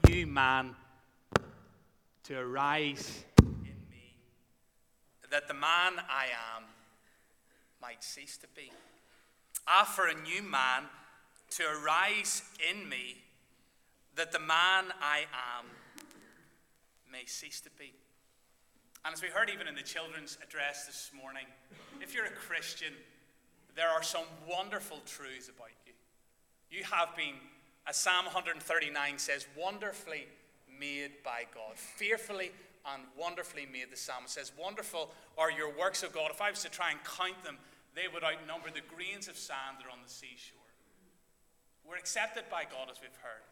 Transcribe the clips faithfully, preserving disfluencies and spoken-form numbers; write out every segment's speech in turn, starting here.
new man to arise in me, that the man I am might cease to be. Ah, for a new man to arise in me, that the man I am may cease to be. And as we heard even in the children's address this morning, if you're a Christian, there are some wonderful truths about you. You have been, as Psalm one thirty-nine says, wonderfully made by God. Fearfully and wonderfully made, the psalmist says. Wonderful are your works, O God. If I was to try and count them, they would outnumber the grains of sand that are on the seashore. We're accepted by God, as we've heard.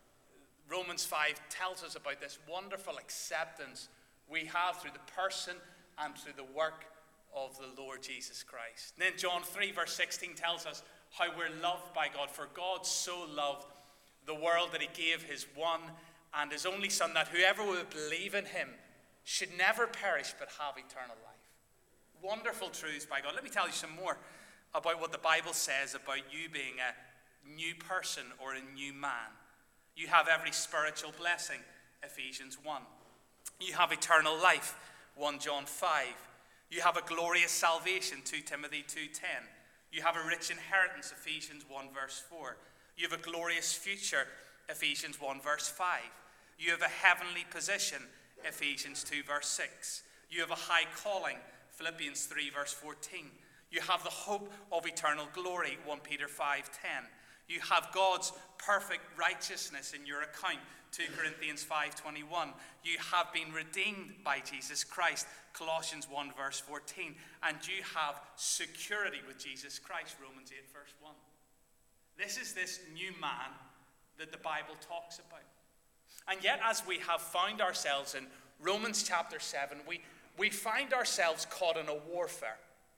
Romans five tells us about this wonderful acceptance we have through the person and through the work of the Lord Jesus Christ. And then John three verse sixteen tells us how we're loved by God. For God so loved the world that he gave his one and his only Son, that whoever would believe in him should never perish but have eternal life. Wonderful truths by God. Let me tell you some more about what the Bible says about you being a new person or a new man. You have every spiritual blessing, Ephesians one. You have eternal life, First John five. You have a glorious salvation, Second Timothy two ten. You have a rich inheritance, Ephesians one verse four. You have a glorious future, Ephesians one verse five. You have a heavenly position, Ephesians two verse six. You have a high calling, Philippians three verse fourteen. You have the hope of eternal glory, First Peter five ten. You have God's perfect righteousness in your account, Second Corinthians five twenty-one. You have been redeemed by Jesus Christ, Colossians one verse fourteen. And you have security with Jesus Christ, Romans eight verse one. This is this new man that the Bible talks about. And yet, as we have found ourselves in Romans chapter seven, we, we find ourselves caught in a warfare.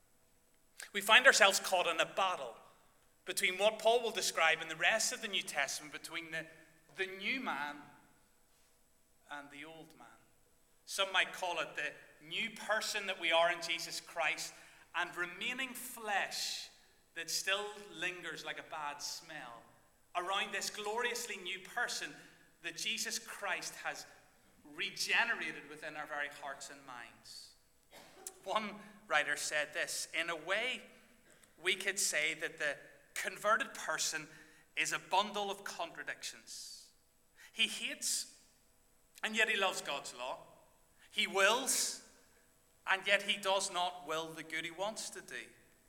We find ourselves caught in a battle between what Paul will describe in the rest of the New Testament, between the, the new man and the old man. Some might call it the new person that we are in Jesus Christ, and remaining flesh that still lingers like a bad smell around this gloriously new person that Jesus Christ has regenerated within our very hearts and minds. One writer said this: in a way, we could say that the converted person is a bundle of contradictions. He hates, and yet he loves God's law. He wills, and yet he does not will the good he wants to do.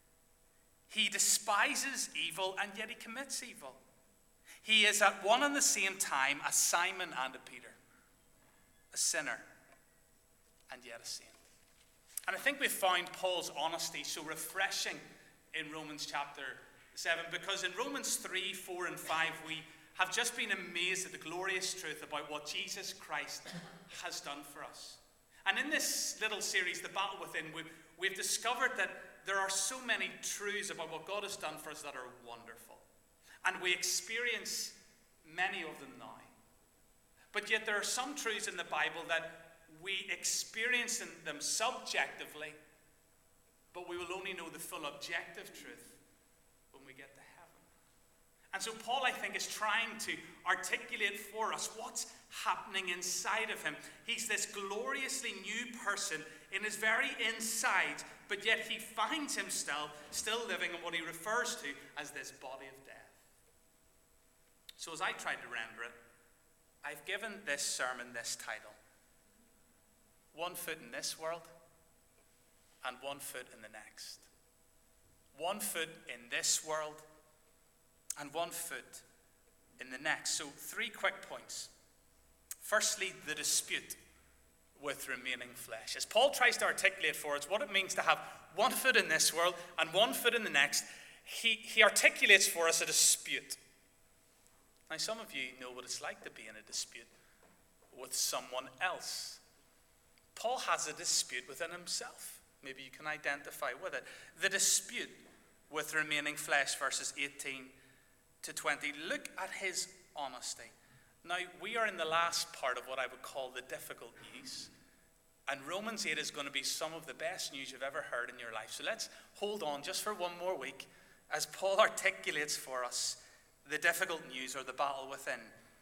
He despises evil, and yet he commits evil. He is at one and the same time a Simon and a Peter, a sinner, and yet a saint. And I think we found Paul's honesty so refreshing in Romans chapter seven, because in Romans three, four, and five, we have just been amazed at the glorious truth about what Jesus Christ has done for us. And in this little series, The Battle Within, we've, we've discovered that there are so many truths about what God has done for us that are wonderful. And we experience many of them now. But yet there are some truths in the Bible that we experience them subjectively, but we will only know the full objective truth when we get to heaven. And so Paul, I think, is trying to articulate for us what's happening inside of him. He's this gloriously new person in his very inside, but yet he finds himself still living in what he refers to as this body of death. So as I tried to render it, I've given this sermon this title: One Foot in This World and One Foot in the Next. One foot in this world and one foot in the next. So three quick points. Firstly, the dispute with remaining flesh. As Paul tries to articulate for us what it means to have one foot in this world and one foot in the next, he, he articulates for us a dispute. Now, some of you know what it's like to be in a dispute with someone else. Paul has a dispute within himself. Maybe you can identify with it. The dispute with remaining flesh, verses eighteen to twenty. Look at his honesty. Now, we are in the last part of what I would call the difficult news. And Romans eight is going to be some of the best news you've ever heard in your life. So let's hold on just for one more week as Paul articulates for us the difficult news or the battle within.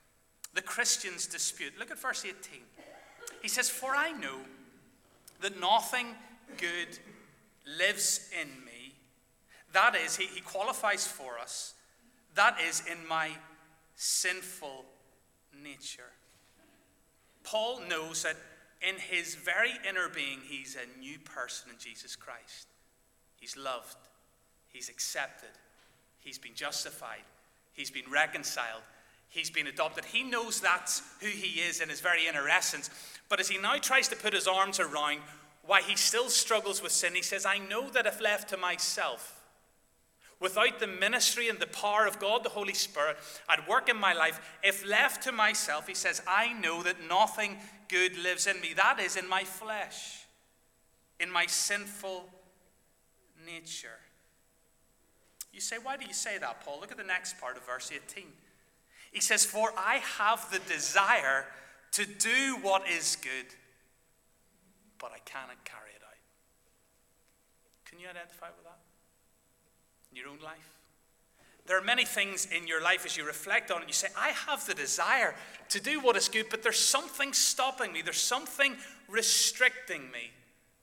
The Christian's dispute. Look at verse eighteen. He says, "For I know that nothing good lives in me." That is, he, he qualifies for us. That is in my sinful nature. Paul knows that in his very inner being, he's a new person in Jesus Christ. He's loved. He's accepted. He's been justified. He's been reconciled. He's been adopted. He knows that's who he is in his very inner essence. But as he now tries to put his arms around why he still struggles with sin, he says, I know that if left to myself, without the ministry and the power of God, the Holy Spirit, at work in my life, if left to myself, he says, I know that nothing good lives in me. That is, in my flesh, in my sinful nature. You say, why do you say that, Paul? Look at the next part of verse eighteen. He says, for I have the desire to do what is good, but I cannot carry it out. Can you identify with that in your own life? There are many things in your life as you reflect on it. You say, I have the desire to do what is good, but there's something stopping me. There's something restricting me.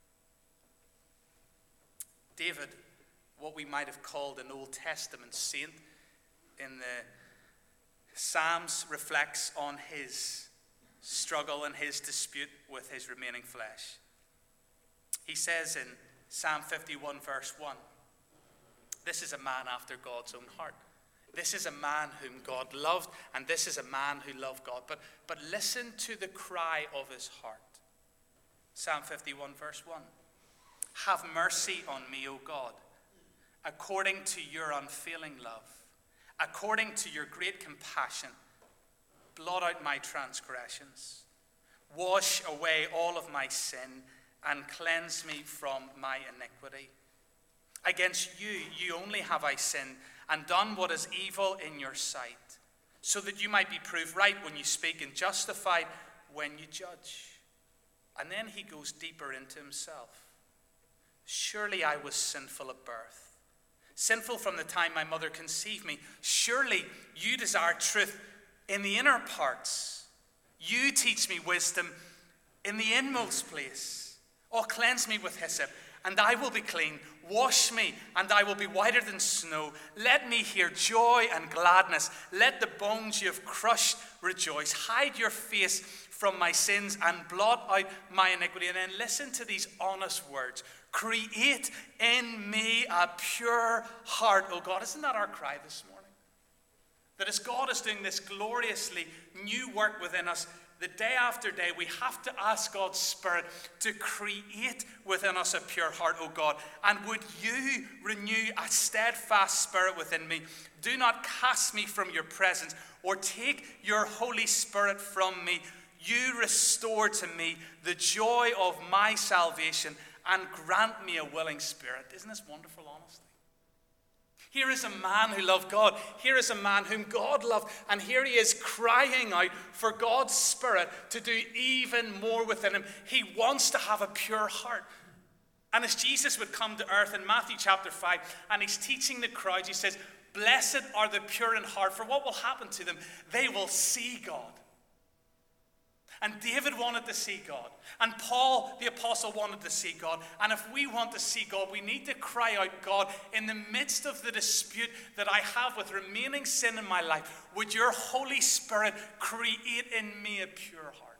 David, what we might have called an Old Testament saint in the Psalms, reflects on his struggle and his dispute with his remaining flesh. He says in Psalm fifty-one, verse one, this is a man after God's own heart. This is a man whom God loved, and this is a man who loved God. But, but listen to the cry of his heart. Psalm fifty-one, verse one. Have mercy on me, O God, according to your unfailing love. According to your great compassion, blot out my transgressions. Wash away all of my sin and cleanse me from my iniquity. Against you, you only have I sinned and done what is evil in your sight, so that you might be proved right when you speak and justified when you judge. And then he goes deeper into himself. Surely I was sinful at birth. Sinful from the time my mother conceived me. Surely you desire truth in the inner parts. You teach me wisdom in the inmost place. Oh, cleanse me with hyssop, and I will be clean. Wash me, and I will be whiter than snow. Let me hear joy and gladness. Let the bones you have crushed rejoice. Hide your face from my sins and blot out my iniquity. And then listen to these honest words. Create in me a pure heart, oh God. Isn't that our cry this morning? That as God is doing this gloriously new work within us, the day after day, we have to ask God's Spirit to create within us a pure heart, oh God. And would you renew a steadfast spirit within me? Do not cast me from your presence or take your Holy Spirit from me. You restore to me the joy of my salvation and grant me a willing spirit. Isn't this wonderful honesty? Here is a man who loved God. Here is a man whom God loved. And here he is crying out for God's Spirit to do even more within him. He wants to have a pure heart. And as Jesus would come to earth in Matthew chapter five, and he's teaching the crowds, he says, blessed are the pure in heart, for what will happen to them? They will see God. And David wanted to see God. And Paul, the apostle, wanted to see God. And if we want to see God, we need to cry out, God, in the midst of the dispute that I have with remaining sin in my life, would your Holy Spirit create in me a pure heart?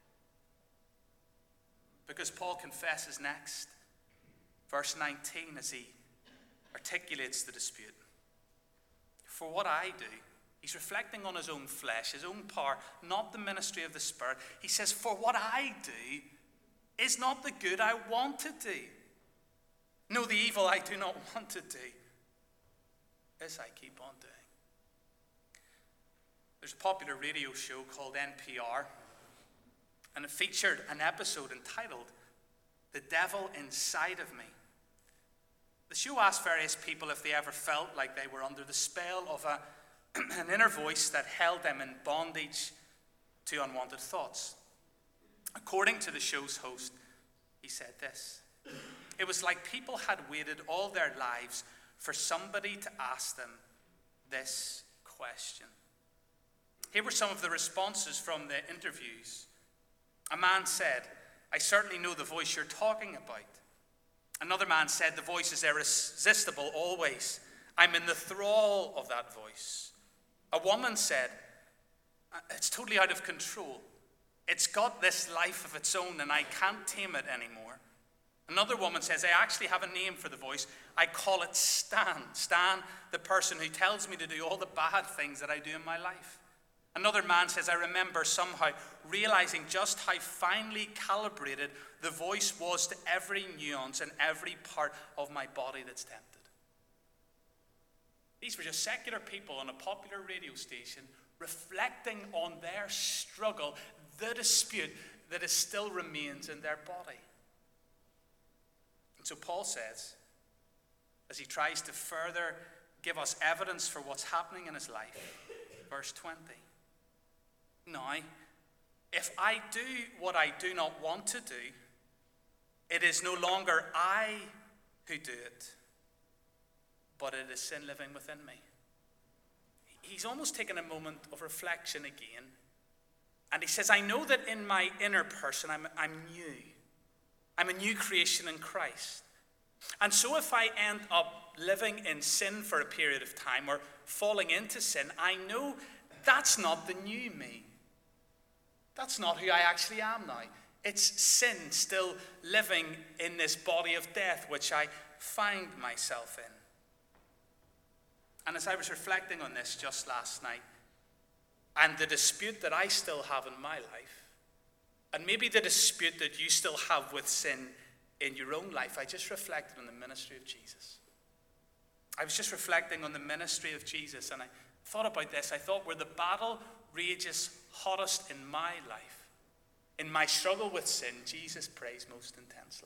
Because Paul confesses next, verse nineteen, as he articulates the dispute. For what I do, he's reflecting on his own flesh, his own power, not the ministry of the Spirit. He says, for what I do is not the good I want to do. No, the evil I do not want to do, this I keep on doing. There's a popular radio show called N P R, and it featured an episode entitled, The Devil Inside of Me. The show asked various people if they ever felt like they were under the spell of a an inner voice that held them in bondage to unwanted thoughts. According to the show's host, he said this: it was like people had waited all their lives for somebody to ask them this question. Here were some of the responses from the interviews. A man said, "I certainly know the voice you're talking about." Another man said, "The voice is irresistible always. I'm in the thrall of that voice." A woman said, "It's totally out of control. It's got this life of its own and I can't tame it anymore." Another woman says, "I actually have a name for the voice. I call it Stan. Stan, the person who tells me to do all the bad things that I do in my life." Another man says, "I remember somehow realizing just how finely calibrated the voice was to every nuance and every part of my body that's tempted." These were just secular people on a popular radio station reflecting on their struggle, the dispute that is still remains in their body. And so Paul says, as he tries to further give us evidence for what's happening in his life, verse twenty, "Now, if I do what I do not want to do, it is no longer I who do it, but it is sin living within me." He's almost taken a moment of reflection again. And he says, "I know that in my inner person, I'm, I'm new. I'm a new creation in Christ. And so if I end up living in sin for a period of time or falling into sin, I know that's not the new me. That's not who I actually am now. It's sin still living in this body of death, which I find myself in." And as I was reflecting on this just last night, and the dispute that I still have in my life, and maybe the dispute that you still have with sin in your own life, I just reflected on the ministry of Jesus. I was just reflecting on the ministry of Jesus, and I thought about this. I thought, where the battle rages hottest in my life, in my struggle with sin, Jesus prays most intensely.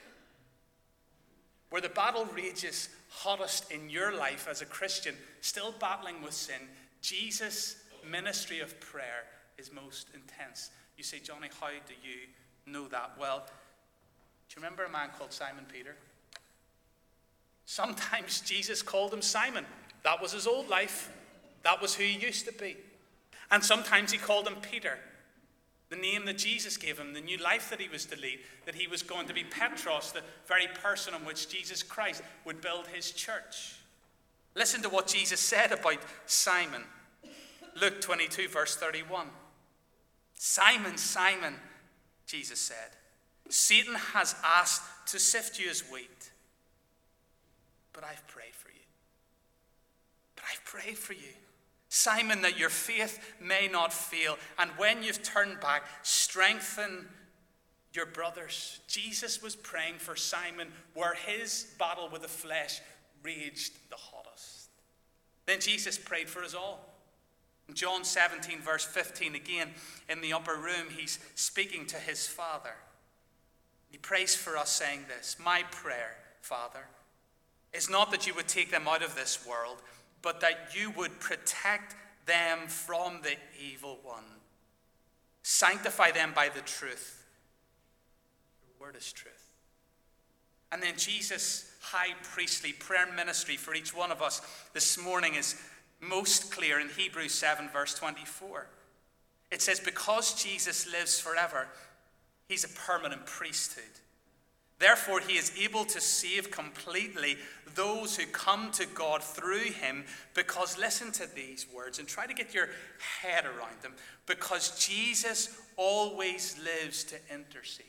Where the battle rages hottest in your life as a Christian, still battling with sin, Jesus' ministry of prayer is most intense. You say, "Johnny, how do you know that?" Well, do you remember a man called Simon Peter? Sometimes Jesus called him Simon. That was his old life. That was who he used to be. And sometimes he called him Peter, the name that Jesus gave him, the new life that he was to lead, that he was going to be Petros, the very person on which Jesus Christ would build his church. Listen to what Jesus said about Simon. Luke twenty-two, verse thirty-one. "Simon, Simon," Jesus said, "Satan has asked to sift you as wheat, but I've prayed for you. But I've prayed for you, Simon, that your faith may not fail. And when you've turned back, strengthen your brothers." Jesus was praying for Simon where his battle with the flesh raged the hottest. Then Jesus prayed for us all. In John seventeen, verse fifteen, again in the upper room, he's speaking to his Father. He prays for us, saying this, "My prayer, Father, is not that you would take them out of this world, but that you would protect them from the evil one. Sanctify them by the truth. Your word is truth." And then Jesus' high priestly prayer ministry for each one of us this morning is most clear in Hebrews seven, verse twenty-four. It says, because Jesus lives forever, he's a permanent priesthood. Therefore, he is able to save completely those who come to God through him, because, listen to these words and try to get your head around them, because Jesus always lives to intercede.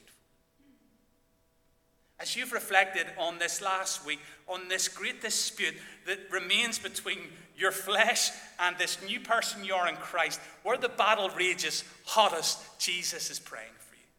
As you've reflected on this last week, on this great dispute that remains between your flesh and this new person you are in Christ, where the battle rages hottest, Jesus is praying for you.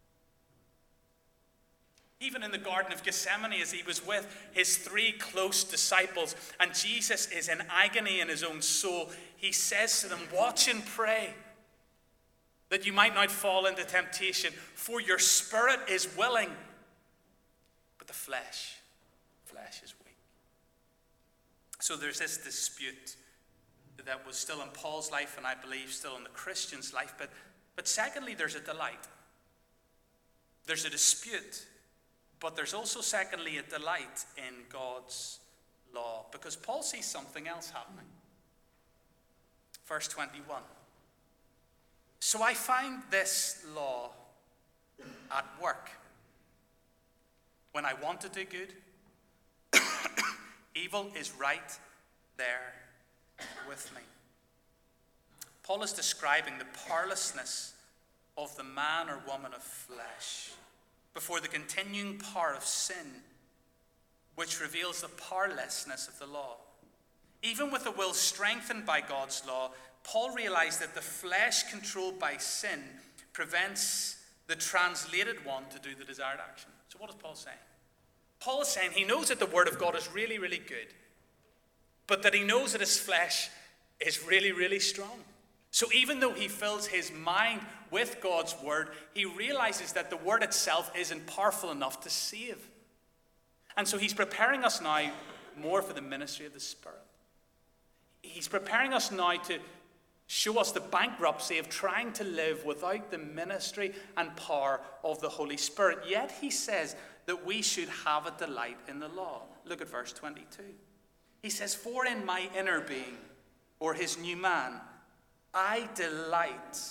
Even in the Garden of Gethsemane, as he was with his three close disciples, and Jesus is in agony in his own soul, he says to them, "Watch and pray, that you might not fall into temptation, for your spirit is willing, but the flesh, flesh is weak." So there's this dispute that was still in Paul's life, and I believe still in the Christian's life, but, but secondly, there's a delight. There's a dispute. But there's also, secondly, a delight in God's law, because Paul sees something else happening. Verse twenty-one. So I find this law at work. When I want to do good, evil is right there with me. Paul is describing the powerlessness of the man or woman of flesh before the continuing power of sin, which reveals the powerlessness of the law. Even with the will strengthened by God's law, Paul realized that the flesh controlled by sin prevents the translated one to do the desired action. So what is Paul saying? Paul is saying he knows that the word of God is really, really good, but that he knows that his flesh is really, really strong. So even though he fills his mind with God's word, he realizes that the word itself isn't powerful enough to save. And so he's preparing us now more for the ministry of the Spirit. He's preparing us now to show us the bankruptcy of trying to live without the ministry and power of the Holy Spirit. Yet he says that we should have a delight in the law. Look at verse twenty-two. He says, "For in my inner being," or his new man, "I delight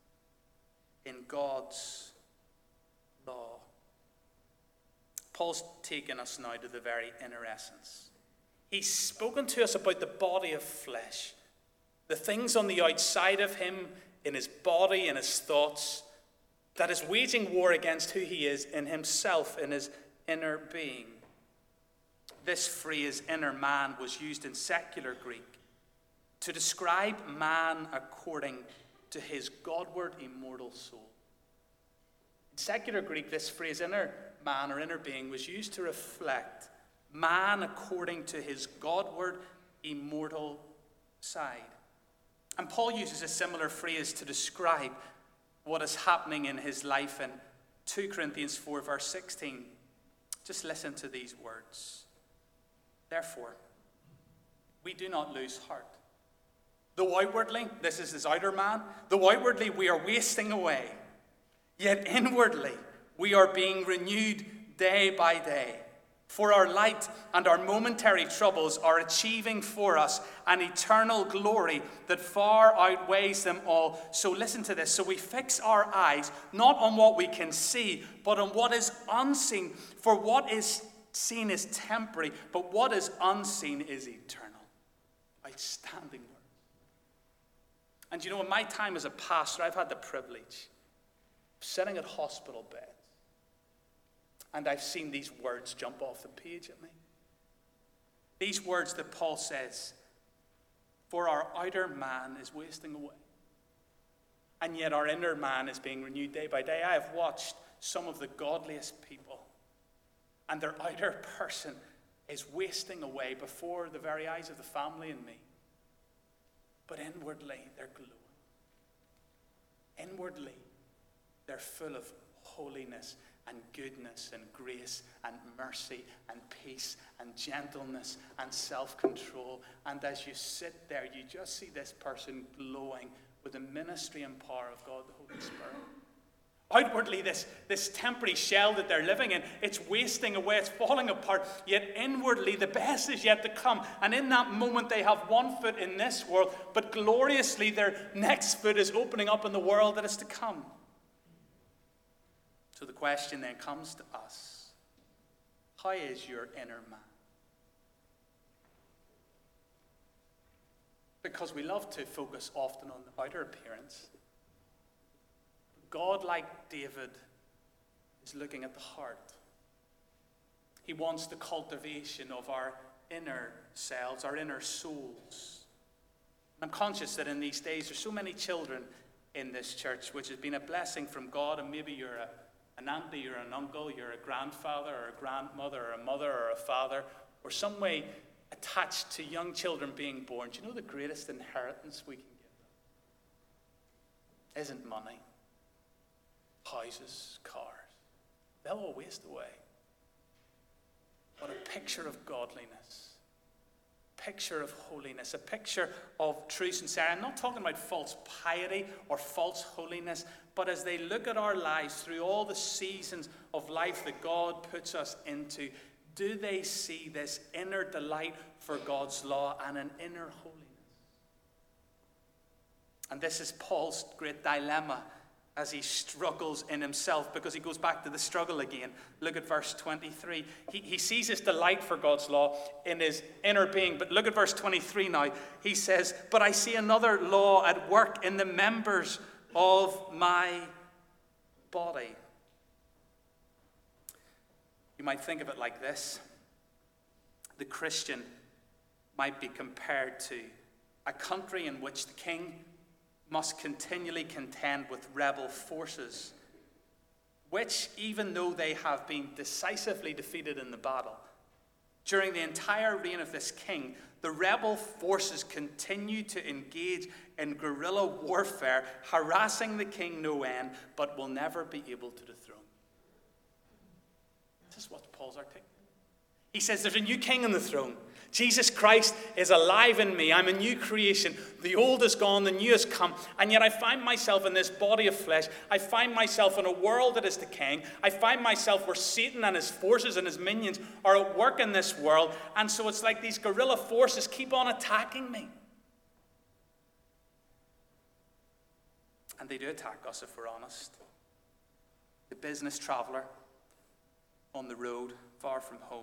in God's law." Paul's taken us now to the very inner essence. He's spoken to us about the body of flesh, the things on the outside of him, in his body, in his thoughts, that is waging war against who he is in himself, in his inner being. This phrase, inner man, was used in secular Greek to describe man according to his Godward immortal soul. In secular Greek, this phrase, inner man or inner being, was used to reflect man according to his Godward immortal side. And Paul uses a similar phrase to describe what is happening in his life in two Corinthians four, verse sixteen. Just listen to these words. "Therefore, we do not lose heart. Though outwardly," this is his outer man, "though outwardly we are wasting away, yet inwardly we are being renewed day by day. For our light and our momentary troubles are achieving for us an eternal glory that far outweighs them all." So listen to this. "So we fix our eyes not on what we can see, but on what is unseen. For what is seen is temporary, but what is unseen is eternal." Outstanding words. And you know, in my time as a pastor, I've had the privilege of sitting at hospital beds, and I've seen these words jump off the page at me. These words that Paul says, "For our outer man is wasting away, and yet our inner man is being renewed day by day." I have watched some of the godliest people, and their outer person is wasting away before the very eyes of the family and me. But inwardly, they're glowing. Inwardly, they're full of holiness and goodness and grace and mercy and peace and gentleness and self-control. And as you sit there, you just see this person glowing with the ministry and power of God, the Holy Spirit. Outwardly, this, this temporary shell that they're living in, it's wasting away, it's falling apart. Yet inwardly, the best is yet to come. And in that moment, they have one foot in this world, but gloriously, their next foot is opening up in the world that is to come. So the question then comes to us: how is your inner man? Because we love to focus often on the outer appearance. God, like David, is looking at the heart. He wants the cultivation of our inner selves, our inner souls. I'm conscious that in these days there's so many children in this church, which has been a blessing from God, and maybe you're a, an auntie, you're an uncle, you're a grandfather or a grandmother or a mother or a father, or some way attached to young children being born. Do you know the greatest inheritance we can give them isn't money, houses, cars? They'll all waste away. But a picture of godliness, picture of holiness, a picture of true sincerity. I'm not talking about false piety or false holiness, but as they look at our lives through all the seasons of life that God puts us into, do they see this inner delight for God's law and an inner holiness? And this is Paul's great dilemma as he struggles in himself, because he goes back to the struggle again. Look at verse twenty-three. He, he sees his delight for God's law in his inner being. But look at verse twenty-three now. He says, but I see another law at work in the members of my body. You might think of it like this. The Christian might be compared to a country in which the king must continually contend with rebel forces, which, even though they have been decisively defeated in the battle, during the entire reign of this king, the rebel forces continue to engage in guerrilla warfare, harassing the king no end, but will never be able to dethrone. This is what Paul's articulating. He says there's a new king on the throne. Jesus Christ is alive in me. I'm a new creation. The old is gone, the new has come. And yet I find myself in this body of flesh. I find myself in a world that is decaying. I find myself where Satan and his forces and his minions are at work in this world. And so it's like these guerrilla forces keep on attacking me. And they do attack us if we're honest. The business traveler on the road, far from home.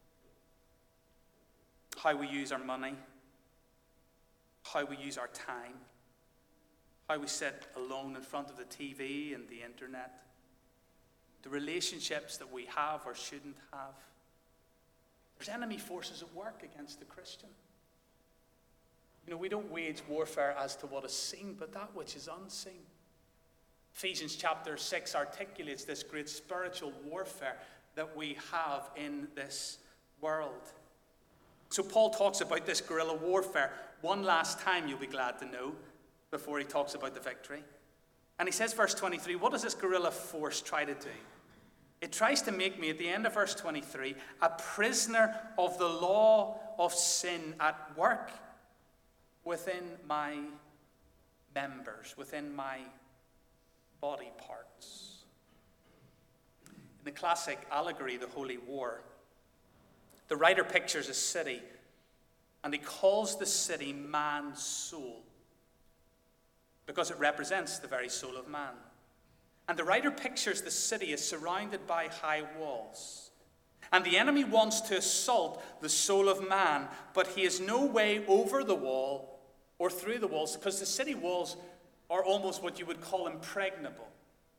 How we use our money, how we use our time, how we sit alone in front of the T V and the internet, the relationships that we have or shouldn't have. There's enemy forces at work against the Christian. You know, we don't wage warfare as to what is seen, but that which is unseen. Ephesians chapter six articulates this great spiritual warfare that we have in this world. So Paul talks about this guerrilla warfare one last time, you'll be glad to know, before he talks about the victory. And he says, verse twenty-three, what does this guerrilla force try to do? It tries to make me, at the end of verse twenty-three, a prisoner of the law of sin at work within my members, within my body parts. In the classic allegory, The Holy War, the writer pictures a city, and he calls the city man's soul, because it represents the very soul of man. And the writer pictures the city as surrounded by high walls. And the enemy wants to assault the soul of man, but he has no way over the wall or through the walls, because the city walls are almost what you would call impregnable.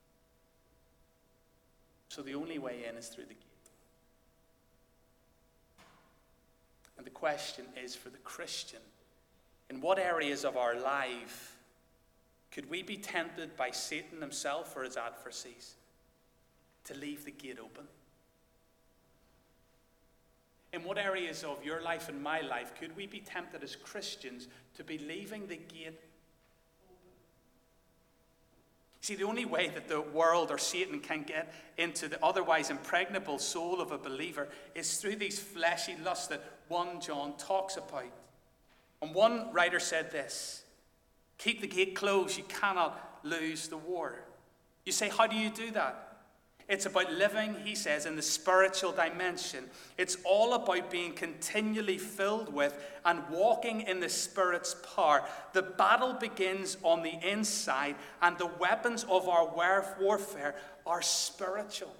So the only way in is through the gate. And the question is for the Christian, in what areas of our life could we be tempted by Satan himself or his adversaries to leave the gate open? In what areas of your life and my life could we be tempted as Christians to be leaving the gate open? See, the only way that the world or Satan can get into the otherwise impregnable soul of a believer is through these fleshy lusts that First John talks about. And one writer said this: keep the gate closed, you cannot lose the war. You say, how do you do that? It's about living, he says, in the spiritual dimension. It's all about being continually filled with and walking in the Spirit's power. The battle begins on the inside, and the weapons of our warfare are spiritual.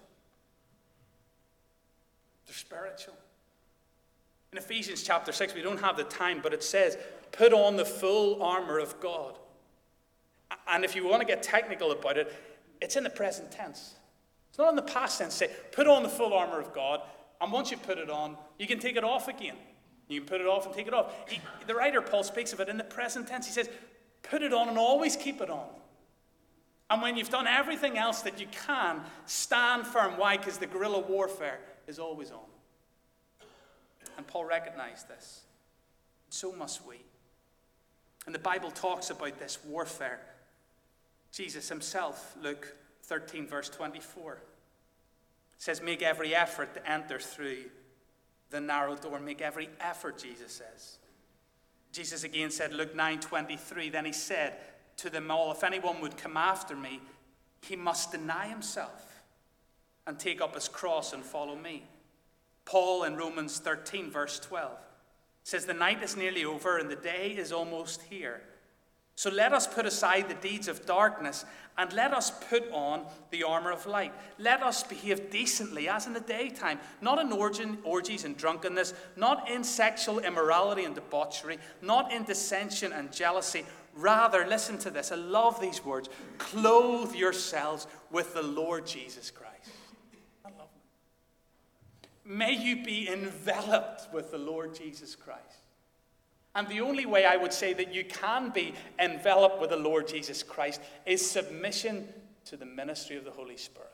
They're spiritual. In Ephesians chapter six, we don't have the time, but it says, put on the full armor of God. And if you want to get technical about it, it's in the present tense. It's not in the past tense. Say, put on the full armor of God, and once you put it on, you can take it off again. You can put it off and take it off. He, the writer, Paul, speaks of it in the present tense. He says, put it on and always keep it on. And when you've done everything else that you can, stand firm. Why? Because the guerrilla warfare is always on. And Paul recognized this. So must we. And the Bible talks about this warfare. Jesus himself, Luke thirteen, verse twenty-four, says, make every effort to enter through the narrow door. Make every effort, Jesus says. Jesus again said, Luke nine twenty-three, then he said to them all, if anyone would come after me, he must deny himself and take up his cross and follow me. Paul in Romans thirteen, verse twelve, says, the night is nearly over and the day is almost here. So let us put aside the deeds of darkness and let us put on the armor of light. Let us behave decently as in the daytime, not in orgies and drunkenness, not in sexual immorality and debauchery, not in dissension and jealousy. Rather, listen to this. I love these words. Clothe yourselves with the Lord Jesus Christ. I love it. May you be enveloped with the Lord Jesus Christ. And the only way I would say that you can be enveloped with the Lord Jesus Christ is submission to the ministry of the Holy Spirit.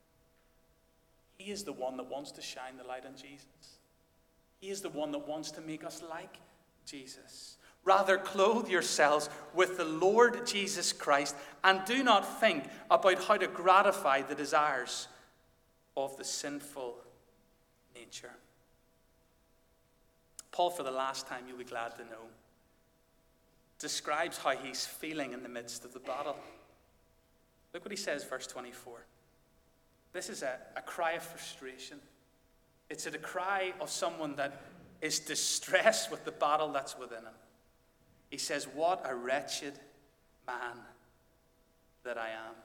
He is the one that wants to shine the light on Jesus. He is the one that wants to make us like Jesus. Rather, clothe yourselves with the Lord Jesus Christ and do not think about how to gratify the desires of the sinful nature. Paul, for the last time, you'll be glad to know, describes how he's feeling in the midst of the battle. Look what he says, verse twenty-four. This is a, a cry of frustration. It's a cry of someone that is distressed with the battle that's within him. He says, what a wretched man that I am.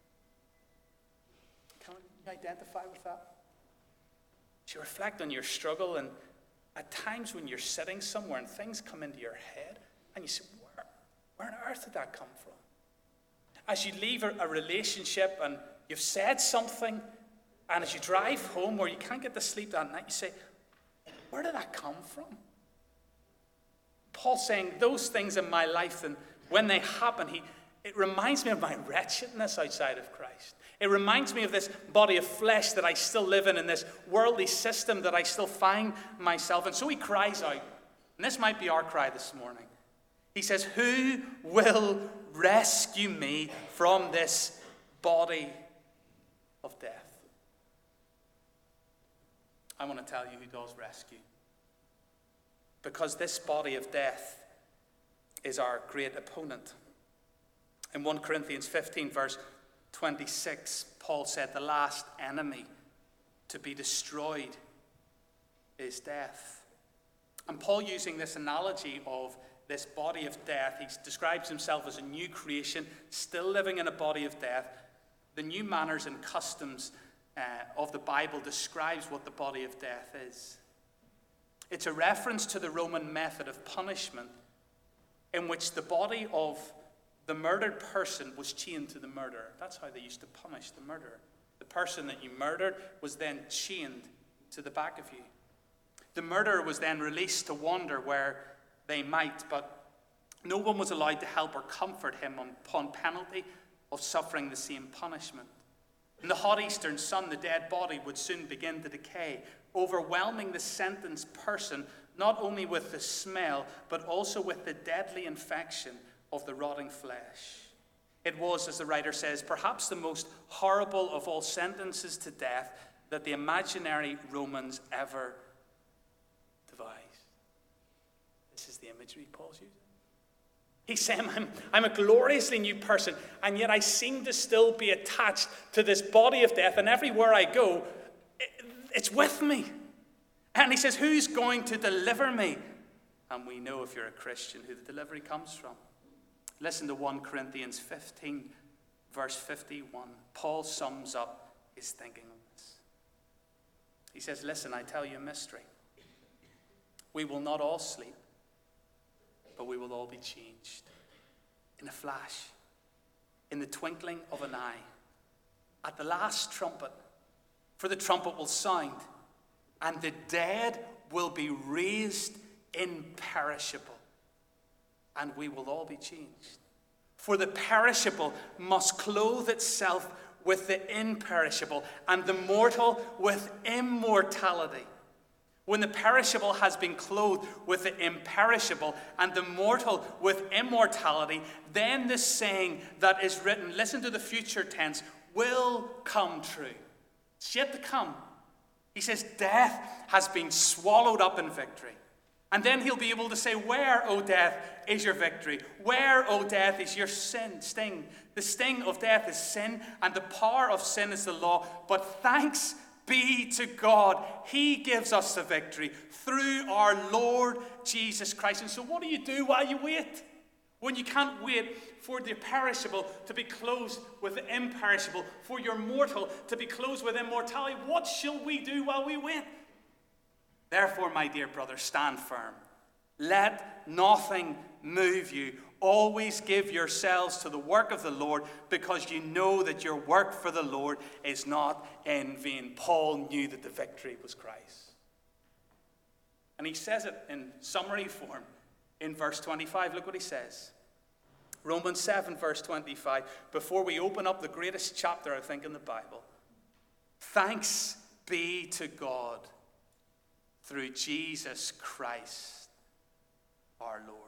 Can you identify with that? As you reflect on your struggle, and at times when you're sitting somewhere and things come into your head and you say, where, where on earth did that come from? As you leave a, a relationship and you've said something, and as you drive home or you can't get to sleep that night, you say, where did that come from? Paul's saying those things in my life, and when they happen, he, it reminds me of my wretchedness outside of Christ. It reminds me of this body of flesh that I still live in, in this worldly system that I still find myself in. So he cries out, and this might be our cry this morning. He says, who will rescue me from this body of death? I want to tell you who does rescue. Because this body of death is our great opponent. In First Corinthians fifteen, verse twenty-six, Paul said, the last enemy to be destroyed is death. And Paul, using this analogy of this body of death, he describes himself as a new creation, still living in a body of death. The new manners and customs uh, of the Bible describes what the body of death is. It's a reference to the Roman method of punishment in which the body of the murdered person was chained to the murderer. That's how they used to punish the murderer. The person that you murdered was then chained to the back of you. The murderer was then released to wander where they might, but no one was allowed to help or comfort him upon penalty of suffering the same punishment. In the hot eastern sun, the dead body would soon begin to decay, overwhelming the sentenced person not only with the smell, but also with the deadly infection of the rotting flesh. It was, as the writer says, perhaps the most horrible of all sentences to death that the imaginary Romans ever devised. This is the imagery Paul's using. He's saying, I'm, I'm a gloriously new person, and yet I seem to still be attached to this body of death, and everywhere I go, it, it's with me. And he says, who's going to deliver me? And we know, if you're a Christian, who the delivery comes from. Listen to First Corinthians fifteen, verse fifty-one. Paul sums up his thinking on this. He says, listen, I tell you a mystery. We will not all sleep, but we will all be changed. In a flash, in the twinkling of an eye, at the last trumpet, for the trumpet will sound, and the dead will be raised imperishable, and we will all be changed. For the perishable must clothe itself with the imperishable, and the mortal with immortality. When the perishable has been clothed with the imperishable, and the mortal with immortality, then the saying that is written, listen to the future tense, will come true. It's yet to come. He says, death has been swallowed up in victory. And then he'll be able to say, where, O death, is your victory? Where, O death, is your sin, sting? The sting of death is sin, and the power of sin is the law. But thanks be to God, he gives us the victory through our Lord Jesus Christ. And so what do you do while you wait? When you can't wait for the perishable to be clothed with the imperishable, for your mortal to be clothed with immortality, what shall we do while we wait? Therefore, my dear brother, stand firm. Let nothing move you. Always give yourselves to the work of the Lord, because you know that your work for the Lord is not in vain. Paul knew that the victory was Christ. And he says it in summary form in verse twenty-five. Look what he says. Romans seven, verse twenty-five. Before we open up the greatest chapter, I think, in the Bible. Thanks be to God through Jesus Christ our Lord.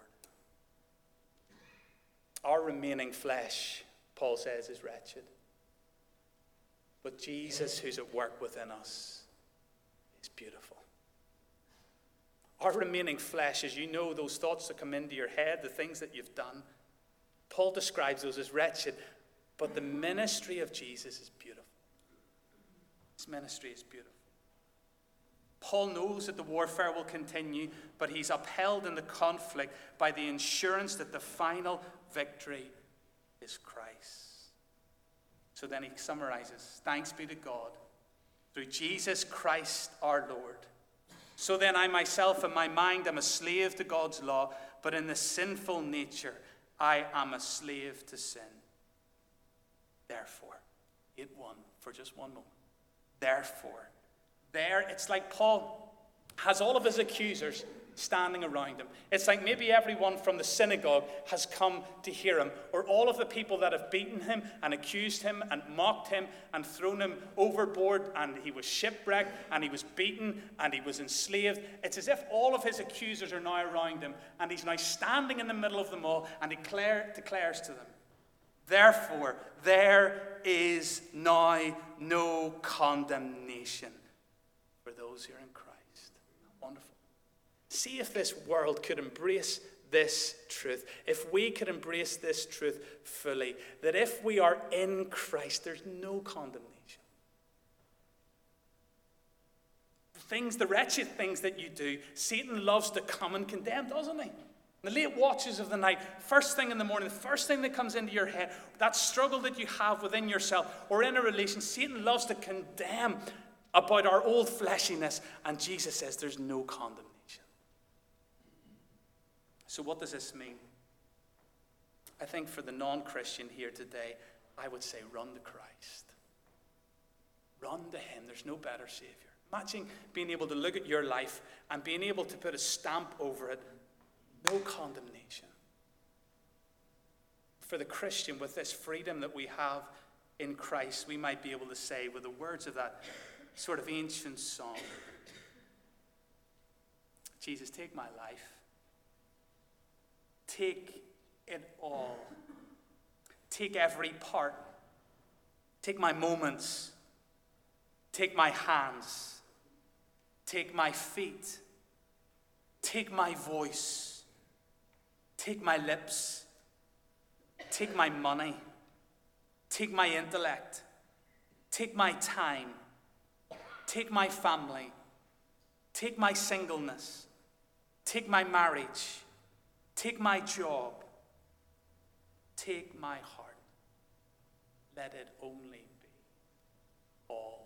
Our remaining flesh, Paul says, is wretched. But Jesus, who's at work within us, is beautiful. Our remaining flesh, as you know, those thoughts that come into your head, the things that you've done, Paul describes those as wretched. But the ministry of Jesus is beautiful. His ministry is beautiful. Paul knows that the warfare will continue, but he's upheld in the conflict by the assurance that the final victory is Christ. So then he summarizes, thanks be to God through Jesus Christ our Lord. So then I myself in my mind am a slave to God's law, but in the sinful nature I am a slave to sin. Therefore, it won for just one moment. Therefore, there, it's like Paul has all of his accusers standing around him. It's like maybe everyone from the synagogue has come to hear him, or all of the people that have beaten him and accused him and mocked him and thrown him overboard, and he was shipwrecked and he was beaten and he was enslaved. It's as if all of his accusers are now around him, and he's now standing in the middle of them all and declare, declares to them, therefore, there is now no condemnation for those who are in Christ. Wonderful. See if this world could embrace this truth. If we could embrace this truth fully, that if we are in Christ, there's no condemnation. The things, the wretched things that you do, Satan loves to come and condemn, doesn't he? In the late watches of the night, first thing in the morning, the first thing that comes into your head, that struggle that you have within yourself or in a relation, Satan loves to condemn about our old fleshiness, and Jesus says there's no condemnation. So what does this mean? I think for the non-Christian here today, I would say run to Christ. Run to him. There's no better Savior. Imagine being able to look at your life and being able to put a stamp over it. No condemnation. For the Christian, with this freedom that we have in Christ, we might be able to say with the words of that sort of ancient song, Jesus, take my life. Take it all. Take every part. Take my moments. Take my hands. Take my feet. Take my voice. Take my lips. Take my money. Take my intellect. Take my time. Take my family. Take my singleness. Take my marriage. Take my job. Take my heart. Let it only be all.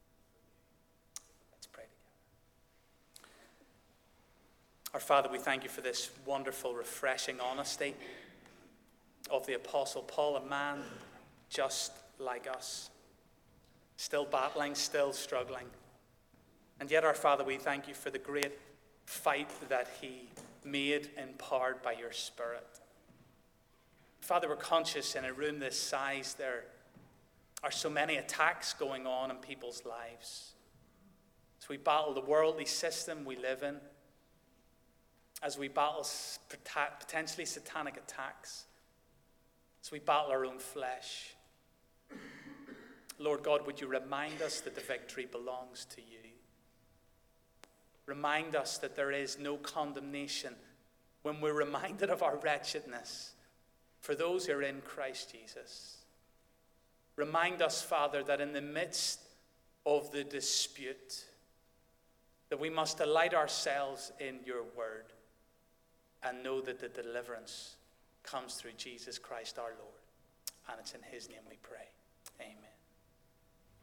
Let's pray together. Our Father, we thank you for this wonderful, refreshing honesty of the Apostle Paul, a man just like us, still battling, still struggling. And yet, our Father, we thank you for the great fight that he made in part by your Spirit. Father, we're conscious in a room this size there are so many attacks going on in people's lives. As we battle the worldly system we live in, as we battle potentially satanic attacks, as we battle our own flesh, Lord God, would you remind us that the victory belongs to you? Remind us that there is no condemnation when we're reminded of our wretchedness for those who are in Christ Jesus. Remind us, Father, that in the midst of the dispute, that we must delight ourselves in your word and know that the deliverance comes through Jesus Christ our Lord. And it's in his name we pray.